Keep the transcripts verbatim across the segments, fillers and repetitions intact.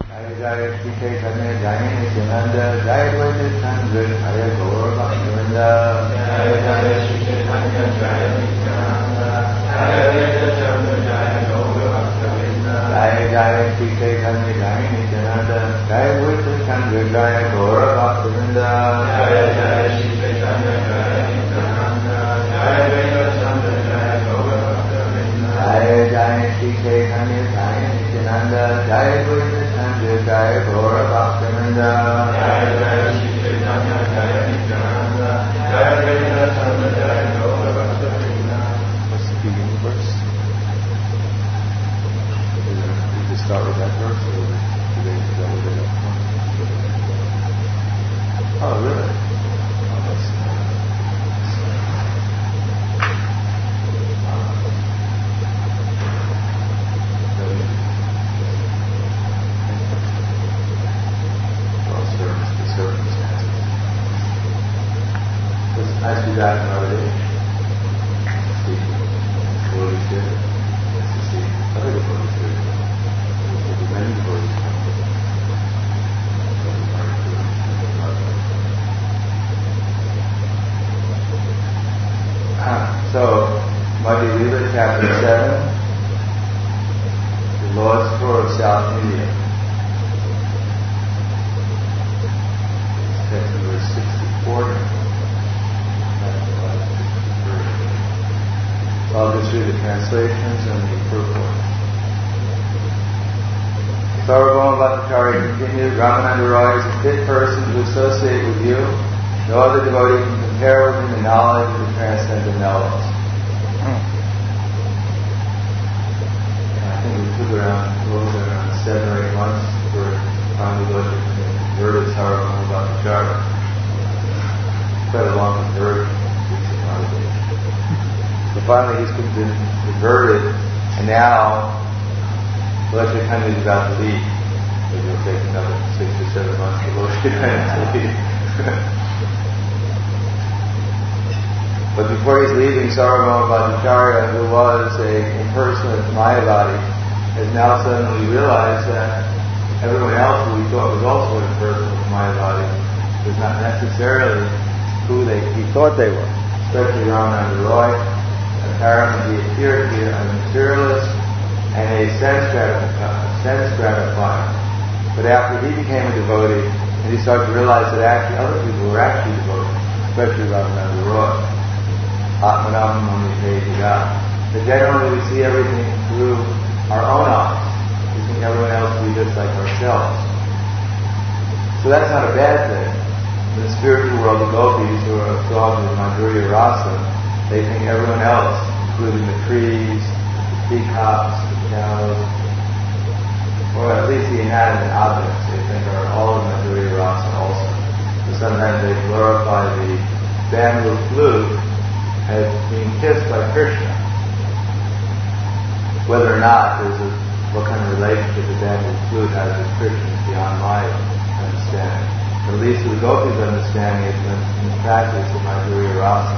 Jaya Shri Chaitanya Jaya Nityananda Jaya Advaita Chandra Jaya Gaura Bhaktivinoda Jaya Jaya Shri Chaitanya Jaya Nityananda Jaya Advaita Chandra Jaya Gaura Bhaktivinoda Jaya Jaya Shri Chaitanya Jaya Nityananda Jaya Advaita Chandra Jaya Gaura Bhaktivinoda Jaya Jaya Shri Chaitanya Jaya Nityananda Jaya Advaita Chandra Jaya Gaura Bhaktivinoda Jaya Jaya Shri Chaitanya Jaya Nityananda Jaya Advaita Jaya Gaura Bhaktivinoda Jaya Jaya Shri Chaitanya Jaya Nityananda Jaya Advaita Chandra Jaya Gaura Bhaktivinoda. What's the beginning verse? We just start with that verse, or do they go with it up front? Oh, really? Oh, that's nice to be back in our age. Let's see. Holy Spirit. Let's see. Other devotees here. There'll be many devotees coming. So, Madhya Lila, chapter seven. The Lord's Tour of South India. Text number sixty-four. I'll go through the translations and the purport. Sarvabhauma Bhattacharya continued, Ramananda Roy is a fit person to associate with you. No other devotee can compare with him in knowledge of the transcendental knowledge. I think we took around, a little bit around seven or eight months for finally looking at the converted Sarvabhauma Bhattacharya. Quite a long conversion. So finally he's been converted, and now Lord Chaitanya is about to leave. Maybe it'll take another six or seven months for Lord Chaitanya to leave. But before he's leaving, Sarvabhauma Bhattacharya, who was a impersonate Mayavadi, has now suddenly realized that everyone else who he thought was also an impersonate Mayavadi was not necessarily who they he thought they were, especially Ramananda Roy. Apparently he appeared to be a materialist and a sense gratifier. But after he became a devotee, and he started to realize that actually other people were actually devotees, especially Ramananda Roy. Atmanam Mamitejiga. That generally we see everything through our own eyes. We think everyone else to be just like ourselves. So that's not a bad thing. In the spiritual world, the gopis who are absorbed in Madhurya Rasa, they think everyone else, including the trees, the peacocks, the cows, or at least the inanimate objects, they think are all in Madhurya Rasa also. So sometimes they glorify the bamboo flute as being kissed by Krishna. Whether or not there's a, what kind of relationship the bamboo flute has with Krishna is beyond my understanding. But at least the gopis' understanding is in the practice of Madhurya Rasa.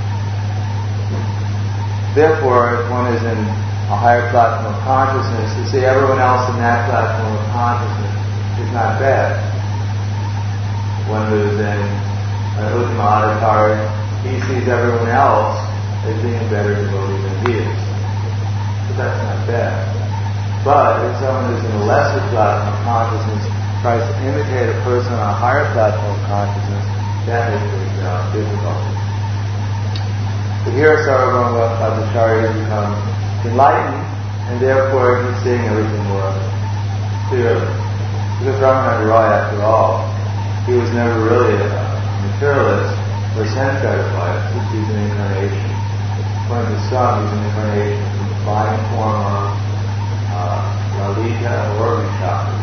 Therefore, if one is in a higher platform of consciousness, to see everyone else in that platform of consciousness is not bad. One who is in an Uttama Adhikari, he sees everyone else as being a better devotee than he is. But that's not bad. But if someone is in a lesser platform of consciousness tries to imitate a person on a higher platform of consciousness, that is uh, difficult. But here Sarvabhauma Bhattacharya has become enlightened, and therefore he's seeing everything more clearly. Because Ramananda Roy, after all, he was never really a materialist or sense gratifier, since he's an incarnation. According to some, he's an incarnation from the fine form of uh, Lalita or Vishaka.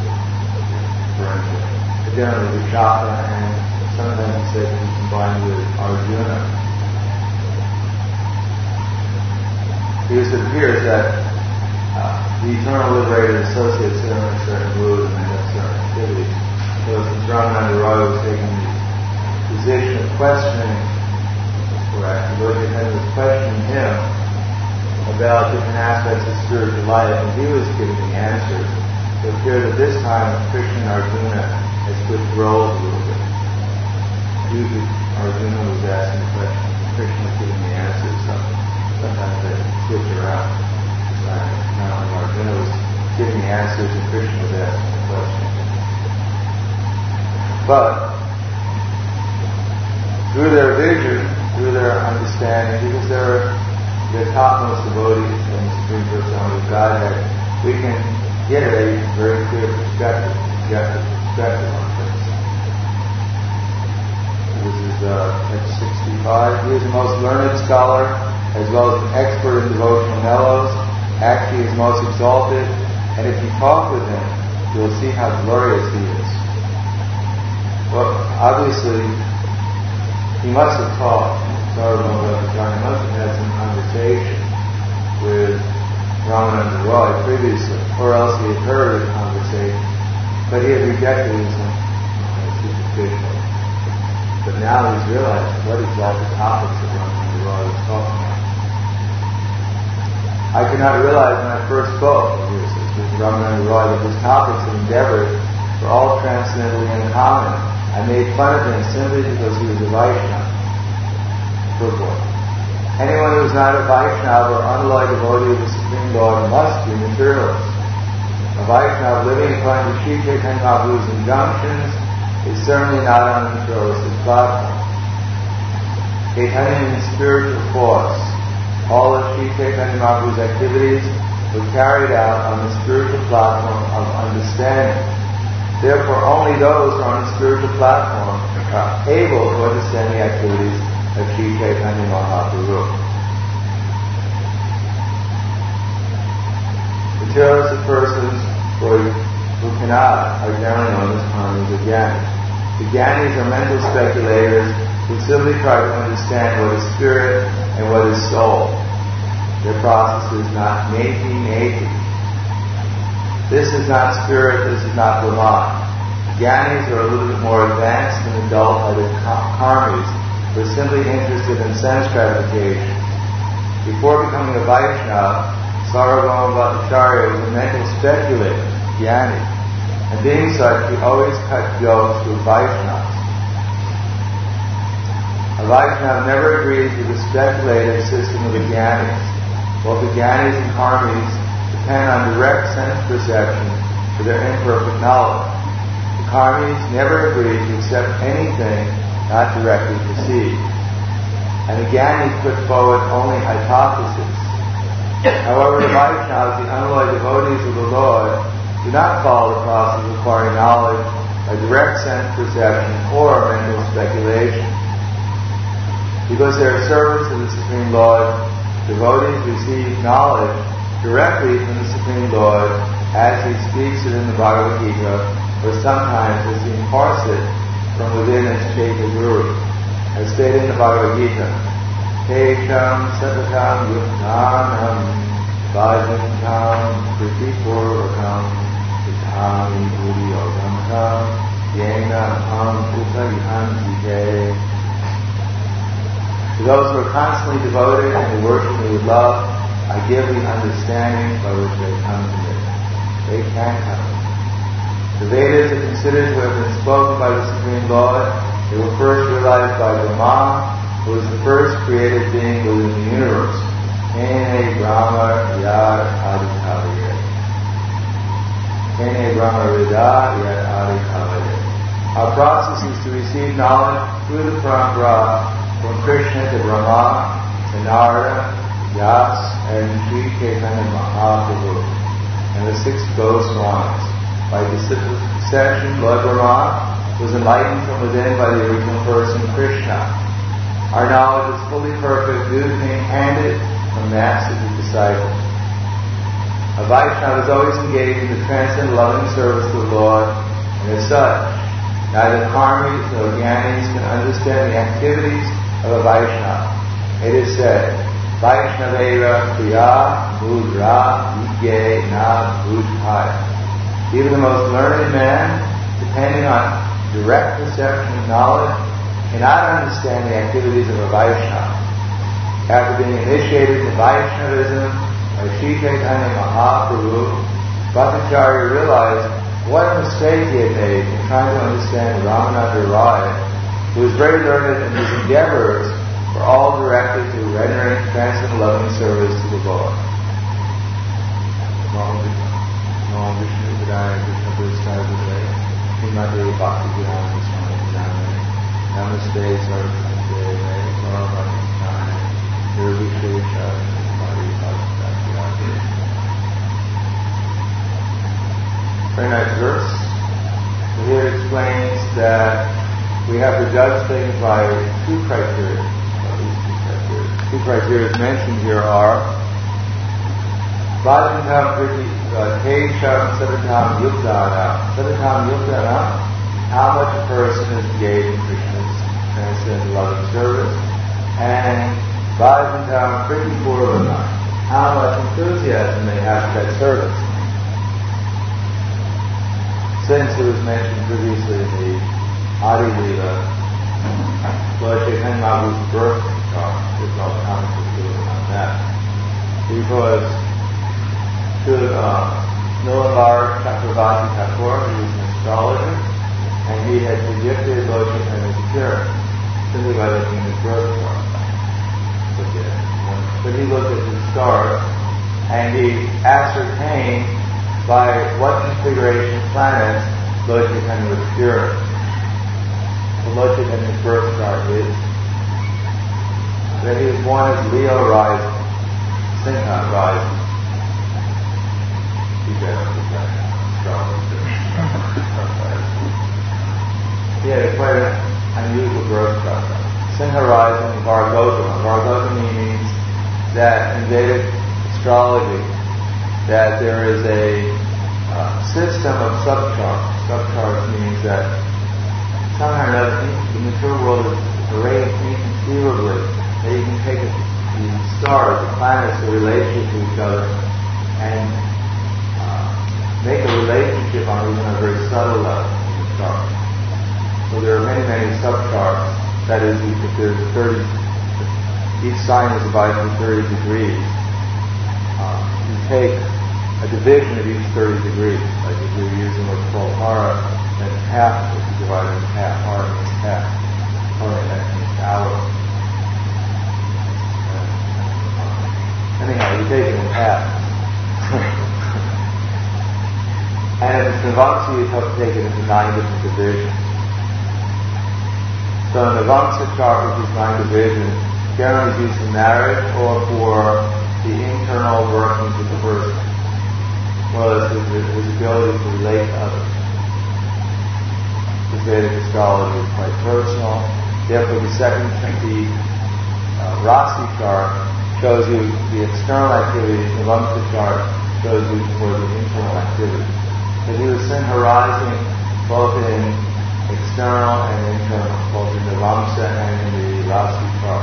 But generally Vishaka, and sometimes he said he's combined with Arjuna. Because it appears that uh, the eternal liberated associates are in a certain mood and they have certain activities. So since Ramananda Roy was taking the position of questioning, or actually Lord Chaitanya was questioning him about different aspects of spiritual life, and he was giving the answers, it appears at this time Krishna and Arjuna has switched roles a little bit. Usually Arjuna was asking the questions and Krishna was giving the answers, so sometimes they switch around. Now Arjuna was giving the answers and Krishna was asking the questions. But through their vision, through their understanding, because they're the topmost devotees in the Supreme Personality of Godhead, we can get a very clear perspective, objective perspective on things. This is uh, page sixty-five. He is the most learned scholar, as well as an expert in devotional mellows. Actually, he is most exalted, and if you talk with him, you'll see how glorious he is. Well, obviously, he must have talked. Sarvabhauma Bhattacharya must have had some conversation with Ramananda Roy previously, or else he had heard a conversation, but he had rejected it as superficial. But now he's realized what exactly the topics that Ramananda Roy was talking about. I could not realize when I first spoke of this with Ramananda Roy that his topics and endeavors were all transcendently uncommon. I made fun of him simply because he was a Vaishnava. Anyone who is not a Vaishnava or unalloyed devotee of the Supreme Lord must be materialist. A Vaishnava living according to Sri Chaitanya Mahaprabhu's injunctions is certainly not on the materialistic platform. Chaitanya means spiritual force. All of Sri Chaitanya Mahaprabhu's activities were carried out on the spiritual platform of understanding. Therefore, only those who are on the spiritual platform are able to understand the activities of Sri Chaitanya Mahaprabhu. Materialistic persons who, who cannot are generally known as karmis or gyanis. The gyanis are mental speculators who simply try to understand what is spirit and what is soul. Their process is not neti neti. This is not spirit, this is not Brahman. Gyanis are a little bit more advanced and adult other karmis, who are simply interested in sense gratification. Before becoming a Vaishnava, Sarvabhauma Bhattacharya was a mental speculator, Jnani, and being such, he always cut jokes with Vaishnavas. A Vaishnava never agrees with the speculative system of the Jnanis. Both the Jnanis and Karmis depend on direct sense perception for their imperfect knowledge. The Karmis never agree to accept anything not directly perceived. And the Jnanis put forward only hypotheses. However, the Vaishnavas, the unalloyed devotees of the Lord, do not follow the process of acquiring knowledge by direct sense perception or mental speculation. Because they are servants of the Supreme Lord, devotees receive knowledge directly from the Supreme Lord as he speaks it in the Bhagavad Gita, or sometimes as he imparts it from within its Chaitya Guru. As stated in the Bhagavad Gita, Tesham Satatam Yuktanam Vajantam Kritipurvakam Vitami Budi Yogamkam Yena Ham Upayantite. To those who are constantly devoted and who worship me with love, I give the understanding by which they come to me. They can come. The Vedas are considered to have been spoken by the Supreme Lord. They were first realized by Brahma, who was the first created being within the universe. Kene Brahma Yad Adi Kavaye. Kene Brahma Rida Yad Adi Kavaye. Our process is to receive knowledge through the parampara from Krishna to Brahma, to Narada, Vyas, and Sri Chaitanya Mahaprabhu, and the six Goswamis. By disciplic succession, Lord Brahma was enlightened from within by the original person, Krishna. Our knowledge is fully perfect due to being handed from master to disciple. A Vaishnava is always engaged in the transcendent loving service to the Lord, and as such, neither karmis nor jnanis can understand the activities of a Vaishnava. It is said, Vaishnavera Priya Mudra Vijay Na Bhujhaya. Even the most learned man, depending on direct perception and knowledge, cannot understand the activities of a Vaishnava. After being initiated into Vaishnavism by Sri Chaitanya Mahaprabhu, Bhattacharya realized what a mistake he had made in trying to understand Ramananda Rai, who was very learned in his endeavors were all directed to rendering transcendental loving service to the Lord. Namo Vishnu Padaya Krishna Prasthaya Bhutaya Srimati Bhakti Vedanta Swami Dhamma Namaste Saraswati Devi Sarvati Naya Nirvishesha Bhakti Bhakti. Very nice verse. Here it explains that we have to judge things by two criteria. At least two criteria. Two criteria mentioned here are Bhajantam Priti Kesham Sadatam Yuktana. Sadatam Yuktana, how much a person is engaged in Krishna's transcendental loving service. And Bhajantam Priti Purvana, how much enthusiasm they have for that service. Since it was mentioned previously in the Adi Leela, Lord Chaitanya Mahaprabhu's birth chart, there's no commentary on that. Because to uh, Nilambar Chakravarti Thakur, he was an astrologer, and he had predicted Lord Chaitanya's appearance simply by looking at his birth chart. But he looked at his stars, and he ascertained by what configuration of planets Lord Chaitanya was appearing. The Lord Chaitanya's birth chart is that he was born as Leo rising, Sinha rising. He had a quite an unusual birth chart. Sinha rising, Vargotama. Vargotama means that in Vedic astrology that there is a uh, system of subcharts. Subcharts means that somehow or another the material world is arrayed inconceivably that you can take the stars, the planets, the relationship to each other, and uh, make a relationship on even a very subtle level in the chart. So there are many, many subcharts. That is, if there's thirty, each sign is divided into thirty degrees. Uh, you take a division of each thirty degrees. Like if you're using what's called hara, then half is divided into half. Hara means half. Hara means hour. Uh, anyhow, you take it in half. And if it's Navamsa, you have to take it into nine different divisions. So in the Navamsa chart, which is nine divisions, generally is used for marriage or for the internal workings of the person. Well, it's his, his ability to relate to others. The Vedic astrology is quite personal. Therefore, the second, the uh, Rasi chart shows you the external activities. The Navamsa chart shows you for the internal activities. But he was Sinha rising both in external and internal, both in the Navamsa and in the Rasi chart.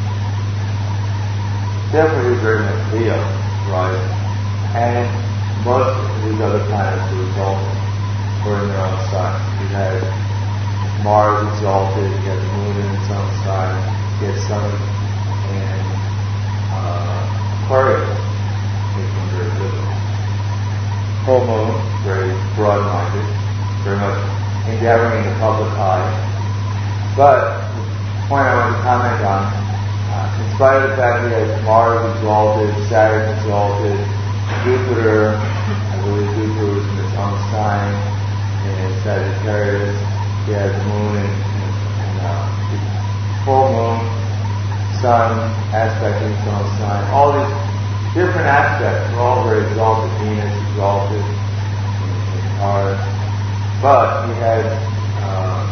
Therefore, he was very much Leo rising. And most of these other planets were exalted, or in their own sign. You had Mars exalted, you had the Moon in its own sign, you had Sun and uh, Aquarius, which was very visible. Full Moon, very broad-minded, very much endeavoring the public eye. But the point I want to comment on, uh, in spite of the fact that you had Mars exalted, Saturn exalted, Jupiter, I believe Jupiter was in its own sign, in Sagittarius. He had the moon and, and uh, the full moon, sun aspect in its own sign. All these different aspects were all very exalted. Venus exalted in Taurus. But he had, uh,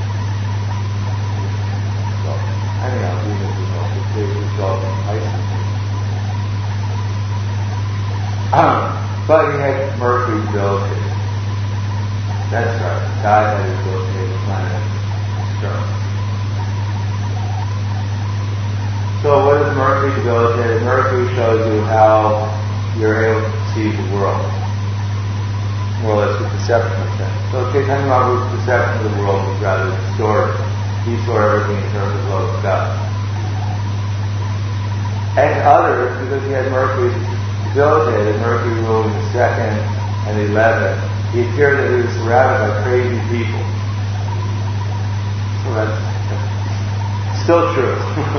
well, anyhow, Venus exalted. He was exalted in Pisces. But he had Mercury debilitated. That's right. God had debilitated planet Stern. So what is Mercury debilitated? Mercury shows you how you're able to perceive the world. More or less the perception of things. So Chaitanya Mahaprabhu's perception of the world was rather distorted. He saw everything in terms of love of God. And others, because he had Mercury debilitated, Mercury ruling the second eleven, he appeared that he was surrounded by crazy people. So that's still true.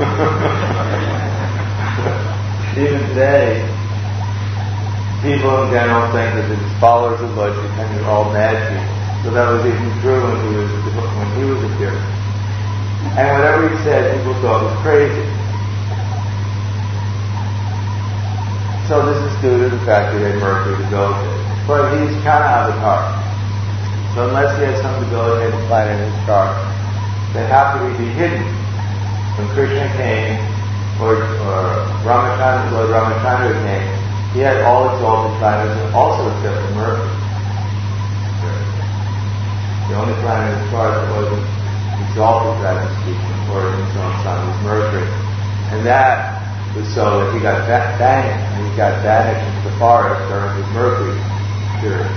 Even today, people in general think that the followers of Lord Chaitanya are all mad people. So that was even true when he was when he was appearing. And whatever he said, people thought was crazy. So this is due to the fact that he had Mercury debilitated. But he's kind of avatar. So unless he has some debilitated planet in his chart, they have to be hidden. When Krishna came, or, or Ramachandra, Lord Ramachandra came, he had all exalted planets, and also except for Mercury. The only planet in his chart that wasn't exalted, that is speaking, or in his own sun, was Mercury. And that was so that he got ba- banished, and he got banished into the forest during his Mercury period.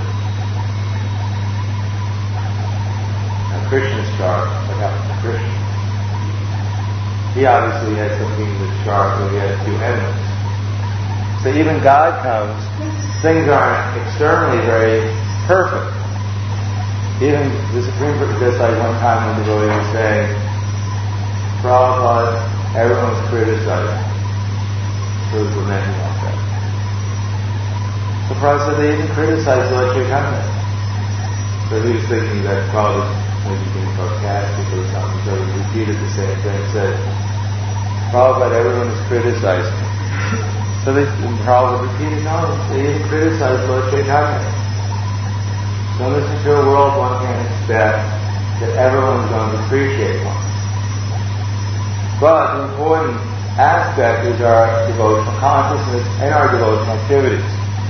Now Krishna's chart, what happened to Krishna? He obviously had something in his chart where he had a few enemies. So even God comes, things aren't externally very perfect. Even the Supreme Court, just like one time when the devotee was saying, Prabhupada, everyone's criticizing. So was lamenting like that. So Prabhupada said they even criticized Lord Chaitanya. So he was thinking that probably maybe being sarcastic or something, so he repeated the same thing and said, Prabhupada, everyone is criticizing. So they, Prabhupada repeated, no, they even criticized Lord Chaitanya. So in this material world, one can't expect that everyone's going to appreciate one. But the important aspect is our devotional consciousness and our devotional activities.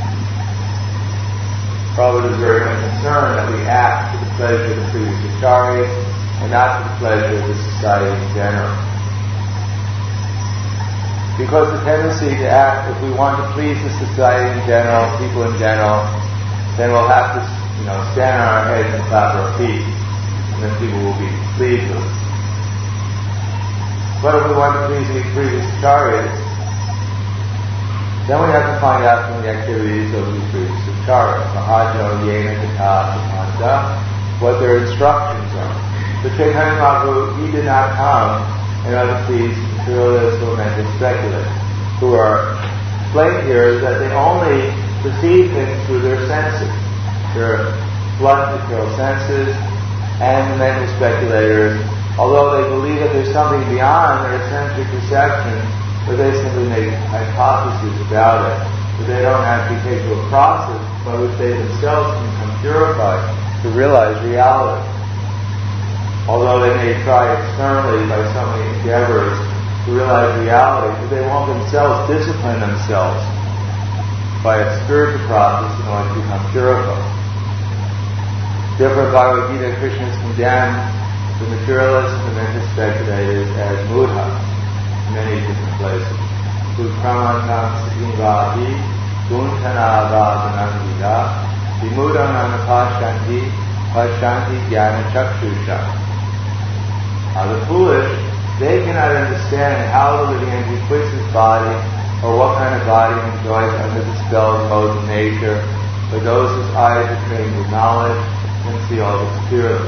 Prabhupada is very much concerned that we act for the pleasure of the previous acharyas and not for the pleasure of the society in general. Because the tendency to act, if we want to please the society in general, people in general, then we'll have to, you know, stand on our heads and clap our feet, and then people will be pleased with us. But if we want to please the previous acharyas, then we have to find out from the activities of the previous acharyas, Mahajo, Yena, Kata, Samanta, what their instructions are. So Chaitanya Mahaprabhu, he did not come in order to please materialists or mental speculators, who are explained here that they only perceive things through their senses. Their blunt material senses, and the mental speculators, although they believe that there's something beyond their sensory perception, but they simply make hypotheses about it. But they don't actually take to a process by which they themselves can become purified to realize reality. Although they may try externally by so many endeavors to realize reality, but they won't themselves discipline themselves by a spiritual process in order to become purified. Therefore, Bhagavad Gita, Krishna is condemned the materialists and the mental speculators as mudha in many different places. Ukramantam satimvahi guntana vadhanandida vimudanana pashanti pashanti jnana chakshusha. Now the foolish, they cannot understand how the living entity quits his body or what kind of body enjoys under the spell of modes of nature, but those whose eyes are trained with knowledge can see all this clearly.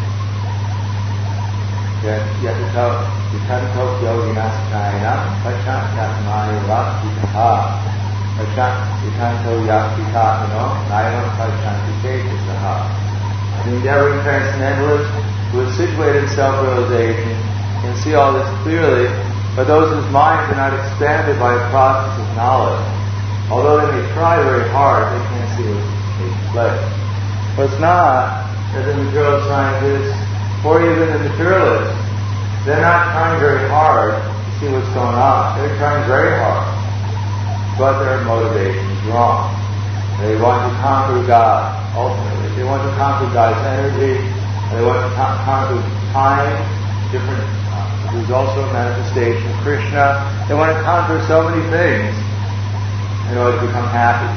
Yatato vitanto yoginasthayana pachat yatmaya rakitaha pachat vitanto yakitathano nayam pachanti chetasaha. The endeavoring transcendentalist who has situated self-realization can see all this clearly, but those whose minds are not expanded by a process of knowledge, although they may try very hard, they can't see what's taking place. But it's not that the material scientists, or even the materialists, they're not trying very hard to see what's going on. They're trying very hard, but their motivation is wrong. They want to conquer God, ultimately. They want to conquer God's energy, and they want to con- conquer time, different, uh, there's also a manifestation of Krishna. They want to conquer so many things in order to become happy.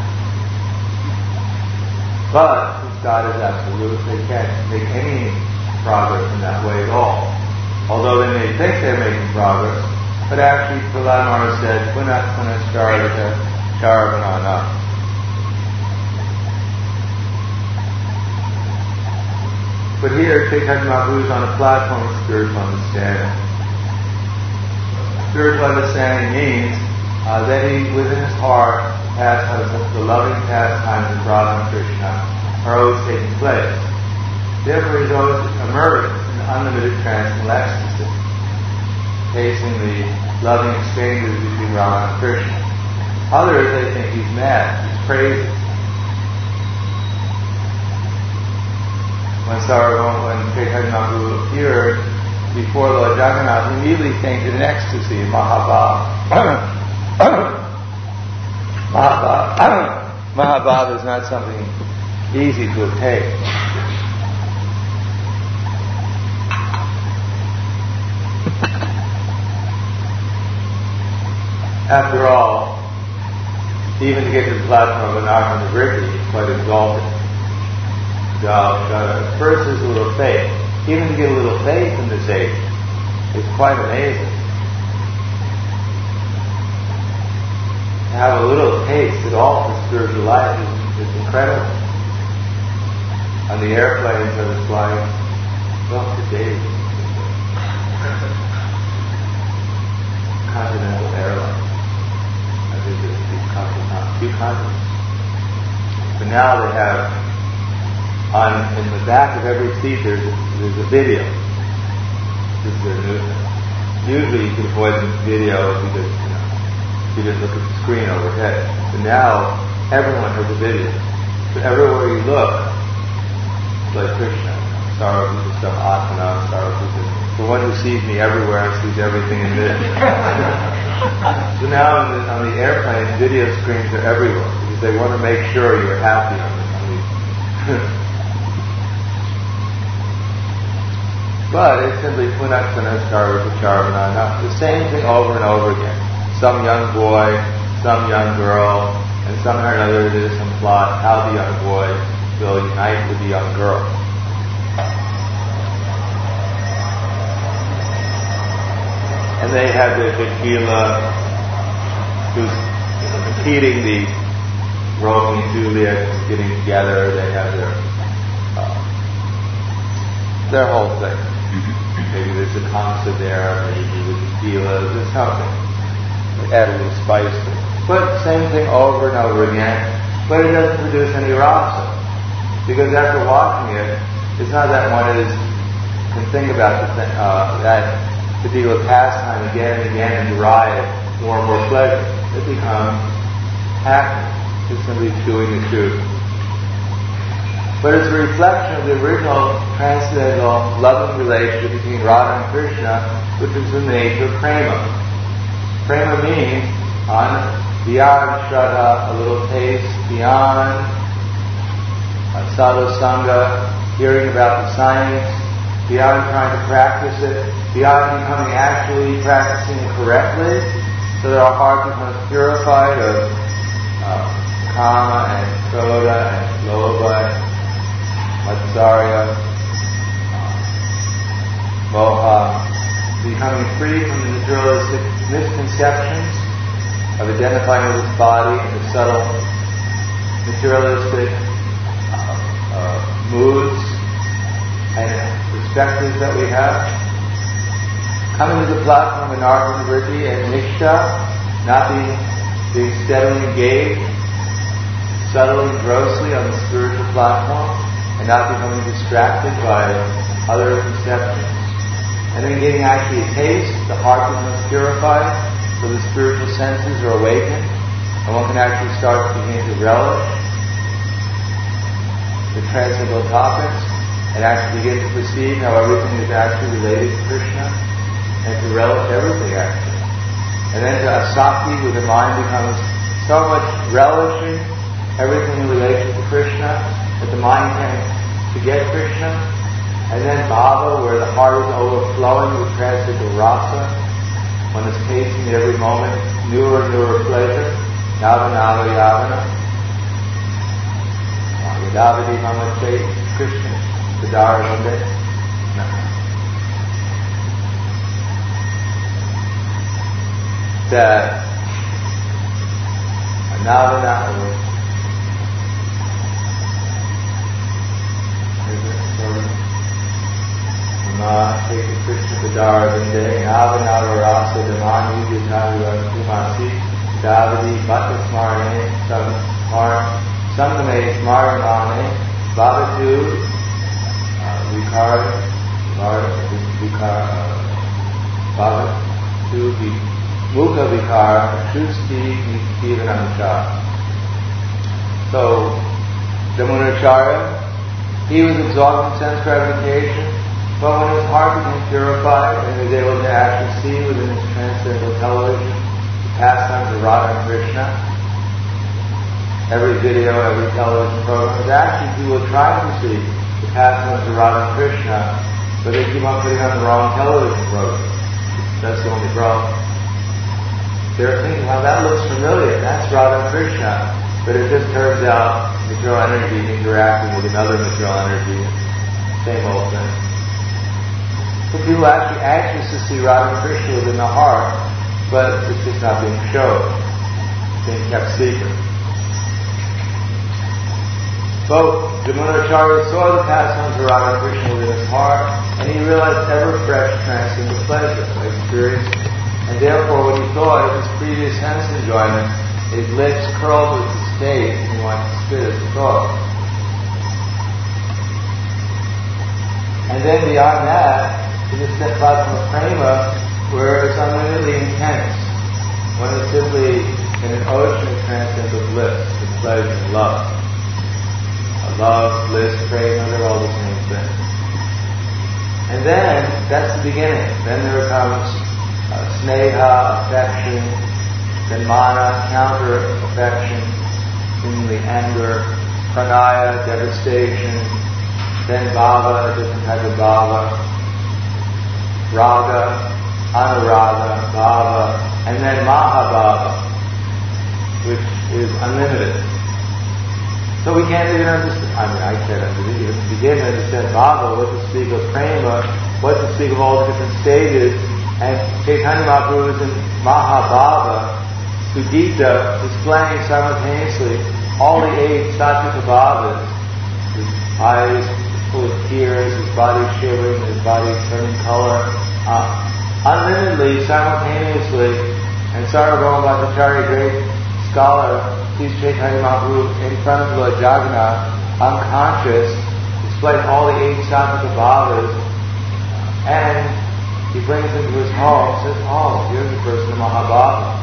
But since God is absolute, they can't make any progress in that way at all. Although they may think they're making progress, but actually Prahlad Maharaj said, Punat punastarvita charvanana. But here, Chaitanya Mahaprabhu is on a platform of spiritual understanding. Spiritual understanding means uh, that he, within his heart, has, has the loving pastimes of Radha and Krishna are always taking place. Therefore, he's always immersed in unlimited transcendental ecstasy, tasting the loving exchanges between Radha and Krishna. Others, they think he's mad, he's crazy. When Sarvabhauma, when Chaitanya Mahaprabhu appeared before Lord Jagannath, he immediately fainted in ecstasy, Mahabhav. Mahabhav. Mahabhav is not something easy to attain. After all, even to get to the platform of Anartha Vritti is quite exalted. Uh, first is a little faith. Even to get a little faith in this age is quite amazing. To have a little taste at all for spiritual life is, is incredible. On the airplanes I was flying, well, today, Continental Airlines. I visited a few continents. But now they have On in the back of every seat, there's a, there's a video. This is their new thing. Usually, you can avoid the video because you know you just look at the screen overhead. But now, everyone has a video. So everywhere you look, it's like Krishna, Sarvabhuta Atmana, Sarvabhuta. The one who sees me everywhere sees everything in me. So now, on the, on the airplane, video screens are everywhere because they want to make sure you're happy on the. On the But it's simply punakshana sarvata charvana, the same thing over and over again. Some young boy, some young girl, and somehow or another there's some plot how the young boy will unite with the young girl. And they have the tequila who's competing, the Romeo and Juliet getting together, they have their uh, their whole thing. Maybe there's a concept there, maybe there's tequila, there's something. They add a little spice to it. But same thing over and over again. But it doesn't produce any rasa. Because after watching it, it's not that one is can think about the thing, uh, that particular pastime again and again and derive more and more pleasure. It becomes happiness. It's simply chewing the chew. But it's a reflection of the original transcendental loving relationship between Radha and Krishna, which is the nature of prema. Prema means on beyond shraddha, a little taste, beyond uh, sadhu sangha, hearing about the science, beyond trying to practice it, beyond becoming actually practicing it correctly, so that our heart becomes purified of uh, kama and krodha and lobha, Matsarya, uh, moha, becoming free from the materialistic misconceptions of identifying with this body and the subtle materialistic uh, uh, moods and perspectives that we have. Coming to the platform of Anartha Vritti and Nishta, not being, being steadily engaged, subtly and grossly on the spiritual platform, and not becoming distracted by other conceptions. And then getting actually a taste, the heart becomes purified, so the spiritual senses are awakened, and one can actually start to begin to relish the transcendental topics, and actually begin to perceive how everything is actually related to Krishna, and to relish everything actually. And then to asakti, where the mind becomes so much relishing everything in relation to Krishna, that the mind can forget Krishna, and then bhava, where the heart is overflowing with transcendental rasa, one is tasting at every moment newer and newer pleasure, yava nava yavana, yadavadi mamache Krishna, sadara vande. That nava nava Krishna Padara Vinde, Navanava Rasa Damani Vijnava Kumasi, Davadi Bhatta Smarane, Sangame Smaramane, Bhavatu, Vikar, Vikar, Bhavatu, Mukha Vikar, Shusti Kiranamcha. So, Damunacharya, he was absorbed in sense gratification, but when his heart became purified and he was able to actually see within his transcendental television the pastimes of Radha and Krishna, every video, every television program is actually people trying to see the pastimes of Radha and Krishna, but they keep on putting on the wrong television program. That's the only problem. They're thinking, well, that looks familiar. That's Radha and Krishna. But it just turns out material energy interacting with another material energy. Same old thing. So people are actually anxious to see Radha and Krishna within the heart, but it's just not being shown. It's being kept secret. So Jamunacharya saw the pastimes of Radha and Krishna within his heart, and he realized ever fresh transcendental pleasure experience. And therefore, when he thought of his previous sense enjoyment, his lips curled with disdain, and he wanted to spit his thought. And then beyond that, is a step platform of prema, where it's unlimitedly intense. One is simply in an ocean of transcendental bliss, with pleasure and love. Love, bliss, prema, they're all the same thing. And then, that's the beginning. Then there comes uh, sneha, affection, then mana, counter affection, seemingly anger, pranaya, devastation, then bhava, a different type of bhava, raga, anuraga, bhava, and then mahabhava, which is unlimited. So we can't even understand, I mean, I can't even begin to understand bhava, what to speak of prema, what to speak of all the different stages, and Chaitanya Mahaprabhu is in mahabhava, Sugita, displaying simultaneously all the eight sattvic bhavas, his eyes full of tears, his body shivering, his body turning color, uh, unlimitedly, simultaneously, and Sarvabhauma Bhattacharya, great scholar, sees Chaitanya Mahaprabhu in front of Lord Jagannath, unconscious, displaying all the eight sattvic bhavas, and he brings him to his home and says, oh, here's the person of Mahabhava.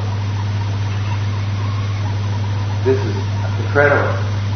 This is incredible.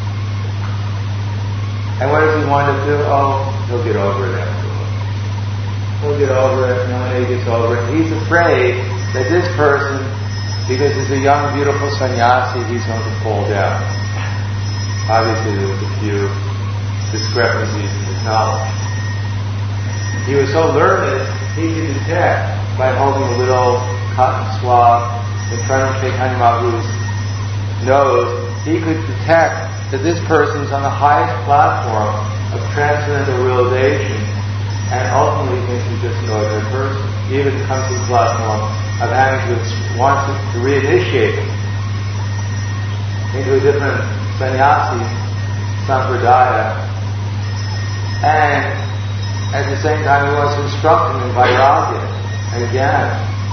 And what does he want to do? Oh, he'll get over it afterwards. He'll get over it, and when he gets over it, he's afraid that this person, because he's a young, beautiful sannyasi, he's going to fall down. Obviously, there was a few discrepancies in his knowledge. He was so learned, he could detect, by holding a little cotton swab in front of Chaitanya Mahaprabhu's nose, he could detect that this person's on the highest platform of transcendental realization, and ultimately thinks he's just an ordinary person. He even comes to the platform of having to want to, to reinitiate into a different sannyasi sampradaya, and at the same time he wants to instruct him in vairagya and jnana.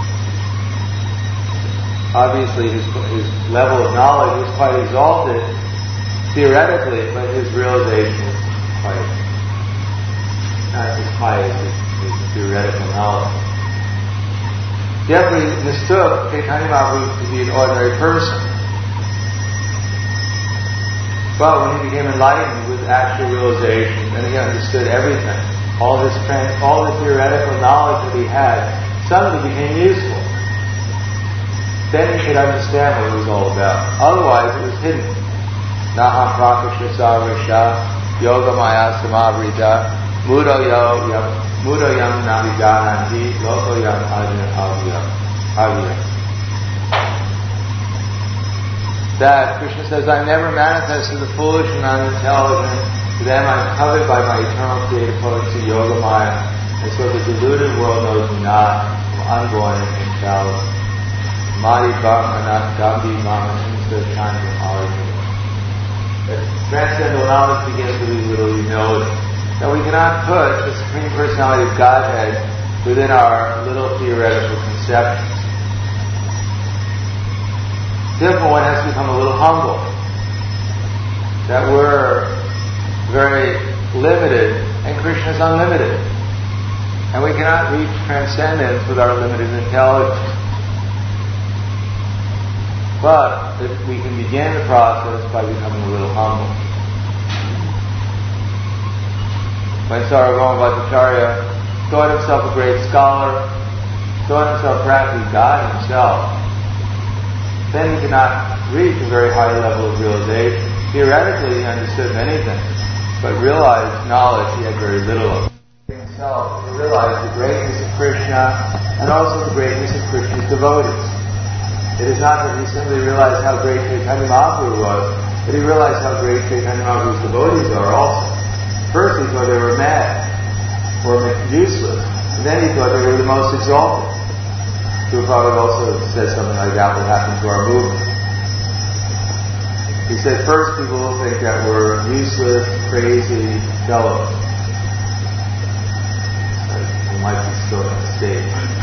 Obviously his, his level of knowledge was quite exalted theoretically, but his realization was quite not as high as his, his theoretical knowledge. Therefore he mistook Chaitanya Mahaprabhu to be an ordinary person. But when he became enlightened with actual realization, then he understood everything. All this trans, all the theoretical knowledge that he had suddenly became useful. Then he could understand what it was all about. Otherwise, it was hidden. Naham prakasha sarvasha yoga maya samavrita mudo yo yam mudo yam navijananti loko yam ajna avya. That Krishna says, I never manifest to the foolish and unintelligent. To them I am covered by my eternal creative potency, Yoga Maya. And so the deluded world knows me not, I'm unborn and shallow. Madi Bhakmanat Gandhi Mama Insta Chandra Arjuna. Transcendental knowledge begins with a little humility. That we cannot put the Supreme Personality of Godhead within our little theoretical conceptions. Therefore, one has to become a little humble. That we're very limited, and Krishna is unlimited. And we cannot reach transcendence with our limited intelligence. But if we can begin the process by becoming a little humble. When Sarvabhauma Bhattacharya thought himself a great scholar, thought himself practically God himself, then he could not reach a very high level of realization. Theoretically, he understood many things, but realized knowledge he had very little of. Himself to realize the greatness of Krishna and also the greatness of Krishna's devotees. It is not that he simply realized how great Chaitanya Mahaprabhu was, but he realized how great Chaitanya Mahaprabhu's devotees are also. First he thought they were mad, or useless, and then he thought they were the most exalted. Prabhupada also says something like that will happen to our movement. He said first people will think that we're useless, crazy fellows. We might be still in a state.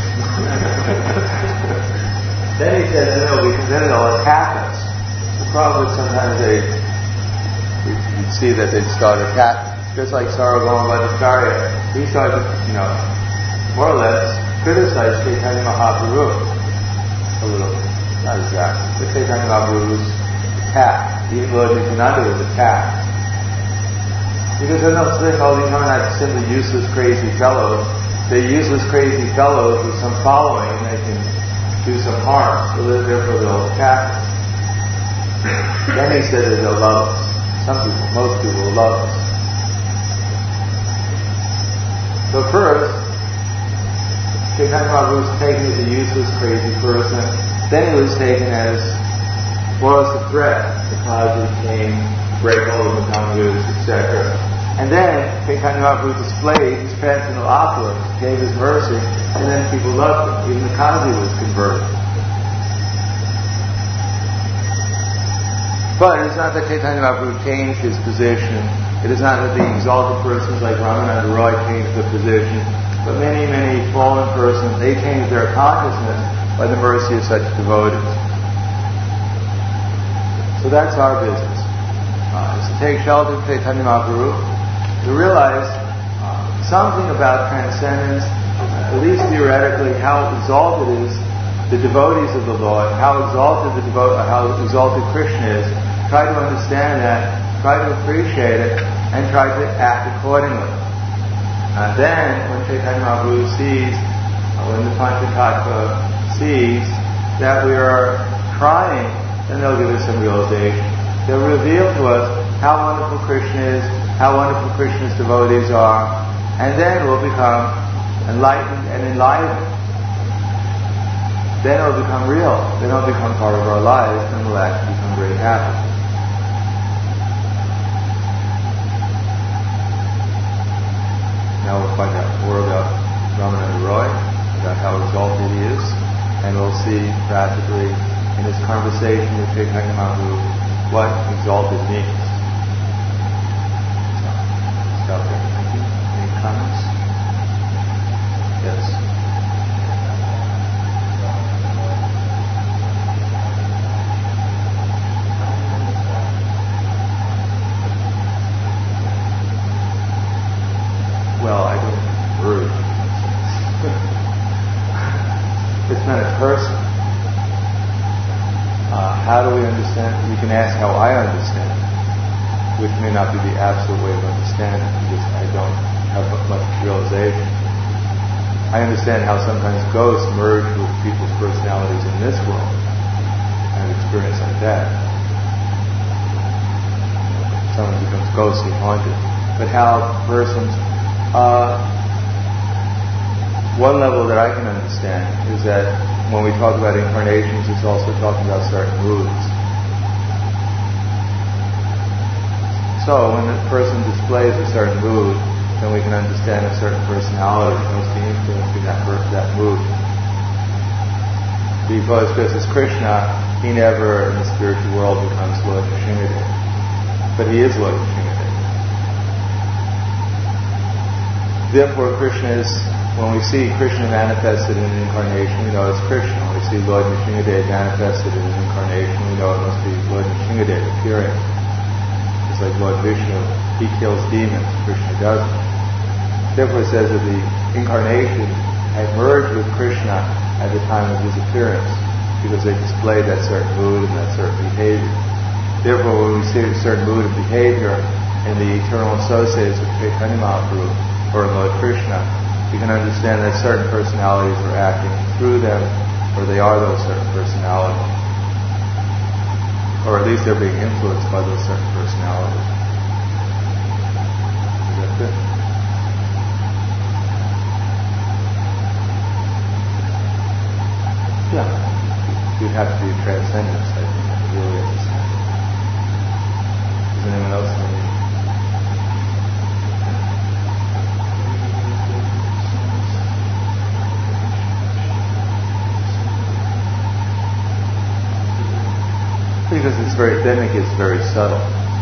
Then he said, no, because then it'll attack us. The problem is sometimes they, you'd see that they'd start attacking. Just like Sarvabhauma Bhattacharya, he started, you know, more or less criticize Chaitanya Mahaprabhu a little bit. Not exactly. But Chaitanya Mahaprabhu was attacked. Even Lord Nityananda was attacked. Because they're not saying, oh, these are not simply useless, crazy fellows. They're useless, crazy fellows with some following, and they can do some harm. So therefore they'll attack us. Then he said that they'll love us. Some people, most people will love us. So first, Chaitanya Mahaprabhu was taken as a useless, crazy person. Then he was taken as, well, as a threat because he came to break all of the Tangas, et cetera. And then Chaitanya Mahaprabhu displayed his transcendental opulence, gave his mercy, and then people loved him. Even the Kazi was converted. But it's not that Chaitanya Mahaprabhu changed his position. It is not that the exalted persons like Ramananda Roy changed their position. But many, many fallen persons, they changed their consciousness by the mercy of such devotees. So that's our business. Uh, is to take shelter of Chaitanya Mahaprabhu, to realize uh, something about transcendence, uh, at least theoretically, how exalted is the devotees of the Lord, how exalted the devo- how exalted Krishna is. Try to understand that, try to appreciate it, and try to act accordingly. And then, when Chaitanya Mahaprabhu sees, uh, when the Panchatattva sees that we are trying, then they'll give us some realization. They'll reveal to us how wonderful Krishna is, how wonderful Krishna's devotees are, and then we'll become enlightened and enlivened. Then it'll become real. Then it'll become part of our lives, and we'll actually become very happy. Now we'll find out more about Ramananda Roy, about how exalted he is, and we'll see practically in his conversation with Chaitanya Mahaprabhu what exalted means. So, stop there. Thank you. Any comments? Yes. Well, I don't urge. It's not a person. Uh, how do we understand? You can ask how I understand, which may not be the absolute way of understanding, because I don't have much realization. I understand how sometimes ghosts merge with people's personalities in this world. I have experience like that. Someone becomes ghostly haunted. But how persons... Uh, one level that I can understand is that when we talk about incarnations, it's also talking about certain moods. So when a person displays a certain mood, then we can understand a certain personality must be influencing that, that mood. Because because it's Krishna, he never in the spiritual world becomes Lord Nrsimhadev. But he is Lord Nrsimhadev. Therefore, Krishna is, when we see Krishna manifested in an incarnation, we know it's Krishna. When we see Lord Nrsimhadev manifested in an incarnation, we know it must be Lord Nrsimhadev appearing. It's like Lord Vishnu, he kills demons, Krishna doesn't. Therefore it says that the incarnation had merged with Krishna at the time of his appearance, because they displayed that certain mood and that certain behavior. Therefore, when we see a certain mood and behavior in the eternal associates of Chaitanya Mahaprabhu or Lord Krishna, we can understand that certain personalities are acting through them, or they are those certain personalities. Or at least they're being influenced by those certain personalities. Is that good? Yeah. You'd have to be a transcendence, I think, to really understand. Does anyone else have any? Because it's very, then it gets very subtle.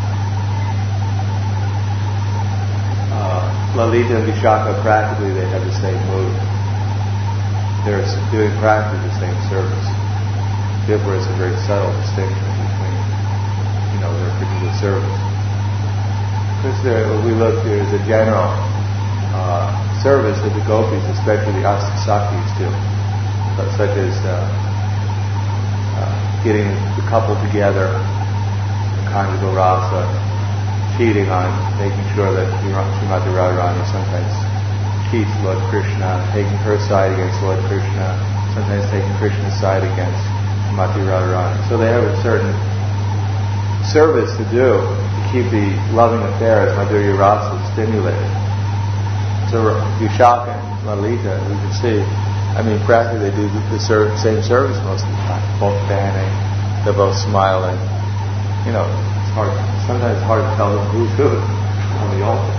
Uh, Lalita and Vishaka, practically they have the same mood. They're doing practically the same service. Therefore, it's a very subtle distinction between, you know, their particular service. Because there, what we look here is a general uh, service that the gopis, especially the Astasakis, do, such as uh, uh, getting the couple together, conjugal rasa, cheating on, making sure that Srimati Radharani sometimes cheats Lord Krishna, taking her side against Lord Krishna, sometimes taking Krishna's side against Srimati Radharani. So they have a certain service to do to keep the loving affairs, Madhurya Rasa, stimulated. So Vishaka and Lalita, we can see, I mean, practically they do the, the ser- same service most of the time. Both fanning, they're both smiling. You know, it's hard. Sometimes it's hard to tell them who's who on the altar.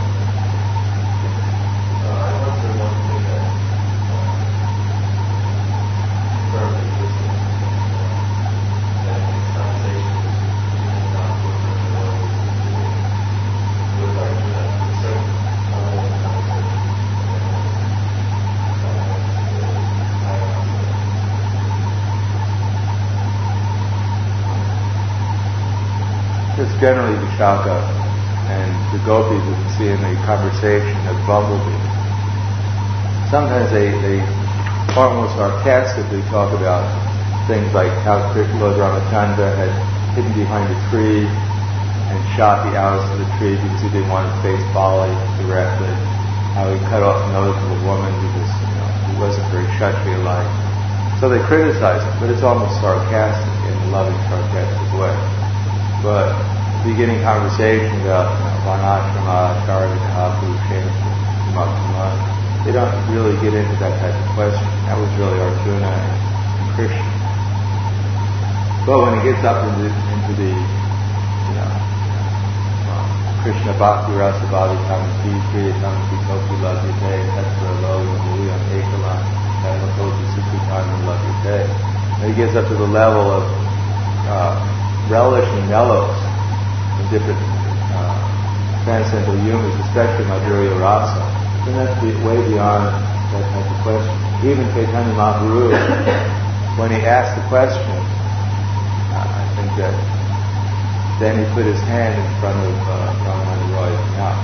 Generally, Vishaka and the gopis we can see in the conversation of Bumblebee. Sometimes they, they almost sarcastically talk about things like how Lord Ramachandra had hidden behind a tree and shot the arrows to the tree because he didn't want to face Bali directly. How he cut off the nose of a woman because, you know, he wasn't very Kshatriya-like. So they criticize him, but it's almost sarcastic in a loving, sarcastic way. But beginning conversation about Varnashrama, Charvikaha, Purushena, they don't really get into that type of question. That was really Arjuna and Krishna. But when it gets up into, into the, you know, um, Krishna Bhakti Rasa Bhavi Tamasi, Kriya Tamasi, Kopi Ladyate, Tetra Lo, Muli on Ekala, Tamakosi Sukutana Ladyate. And it gets up to the level of uh, relishing mellows in different uh, transcendental humors, especially Madhurya Rasa, then that's be way beyond that type of question. Even Chaitanya Mahaprabhu, when he asked the question, uh, I think that then he put his hand in front of uh, Ramananda Roy's mouth.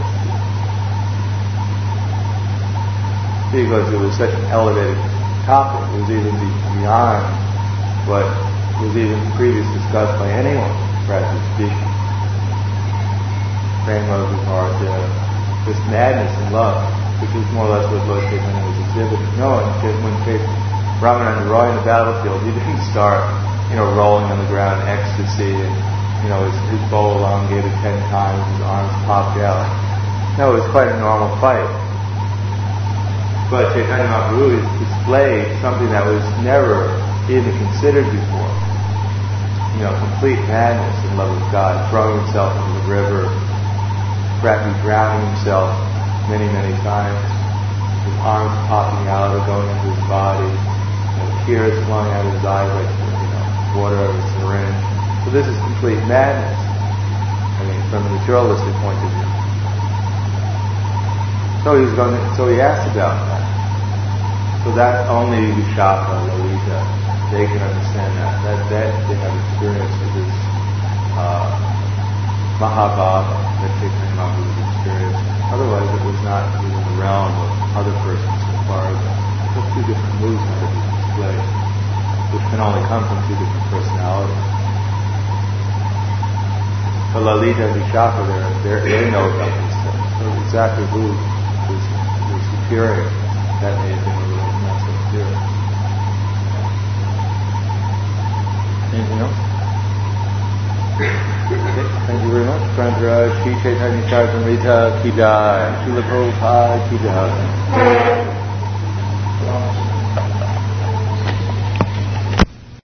Because it was such an elevated topic, it was even beyond what was even previously discussed by anyone, practically speaking. Prema Viparta, this madness in love, which is more or less what Lord Chaitanya was exhibiting. No, when Ramananda Roy in the battlefield, he didn't start, you know, rolling on the ground in ecstasy and, you know, his, his bow elongated ten times, his arms popped out. No, it was quite a normal fight. But Chaitanya Mahaprabhu displayed something that was never even considered before. You know, complete madness in love with God, throwing himself into the river, practically drowning himself many, many times, his arms popping out or going into his body, you know, tears flowing out of his eyes like, you know, water out of a syringe. So this is complete madness. I mean, from a materialistic point of view. So he was going to, so he asked about that. So that only Vishaka, Lalita, they can understand that. That, that they have experience with this uh, Mahabhava, that Chaitanya Mahaprabhu's experience. Otherwise it was not within the realm of other persons as far as just two different moves that are displayed, which can only come from two different personalities. But Lalita and Vishaka, they're, they know about these things. So exactly who is the superior, that may have been a little not so clear. Anything else? Okay, thank you very much. Prantara Shri Chaitanya Charitamrita Ki Jai, Srila Prabhupada Ki Jai.